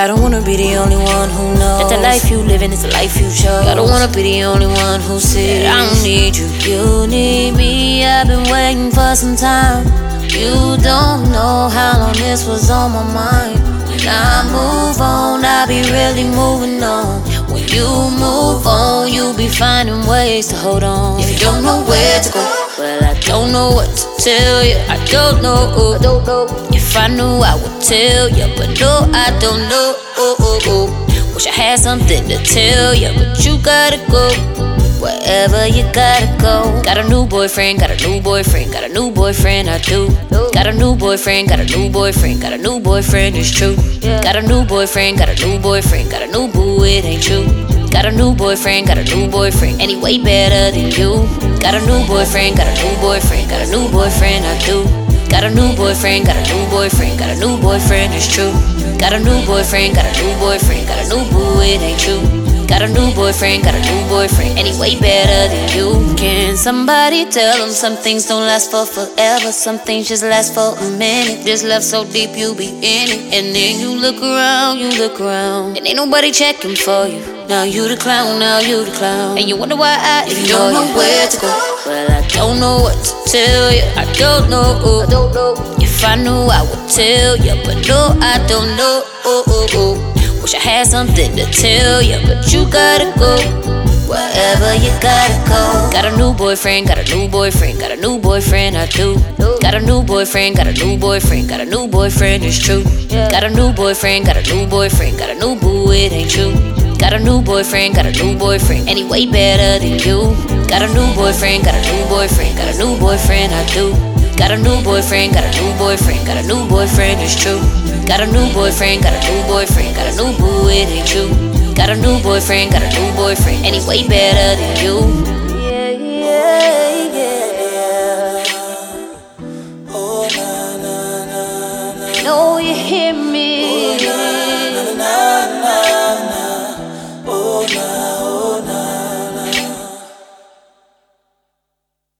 I don't wanna be the only one who knows that the life you living is the life you chose. I don't wanna be the only one who sees that I don't need you. You need me, I've been waiting for some time. You don't know how long this was on my mind. When I move on, I be really moving on. When you move on, you be finding ways to hold on. If you don't know where to go, well, I don't know what to tell you. I don't know. If I knew, I would tell you, but no, I don't know. Wish I had something to tell you, but you gotta go wherever you gotta go. Got a new boyfriend, got a new boyfriend, got a new boyfriend, I do. Got a new boyfriend, got a new boyfriend, got a new boyfriend, it's true. Got a new boyfriend, got a new boyfriend, got a new boo, it ain't true. Got a new boyfriend, got a new boyfriend, and he way better than you. Got a new boyfriend, got a new boyfriend, got a new boyfriend, I do. Got a new boyfriend, got a new boyfriend, got a new boyfriend, it's true. Got a new boyfriend, got a new boyfriend, got a new boo, it ain't true. Got a new boyfriend, got a new boyfriend, and he way better than you. Can somebody tell him some things don't last for forever? Some things just last for a minute. This love so deep you be in it. And then you look around, and ain't nobody checking for you. Now you the clown, now you the clown. And you wonder why I ignore you. Don't know where to go, well, I don't know what to tell you. I don't know. If I knew, I would tell you, but no, I don't know. Wish I had something to tell you, but you gotta go wherever you gotta go. Got a new boyfriend, got a new boyfriend, got a new boyfriend, I do. Got a new boyfriend, got a new boyfriend, got a new boyfriend, it's true. Got a new boyfriend, got a new boyfriend, got a new boo, it ain't true. Got a new boyfriend, got a new boyfriend, and he way better than you. Got a new boyfriend, got a new boyfriend, got a new boyfriend, I do. Got a new boyfriend, got a new boyfriend, got a new boyfriend, it's true. Got a new boyfriend, got a new boyfriend, got a new boo, it ain't true. Got a new boyfriend, got a new boyfriend, and he way better than you. Oh, na, na, na, na. Know you hear me.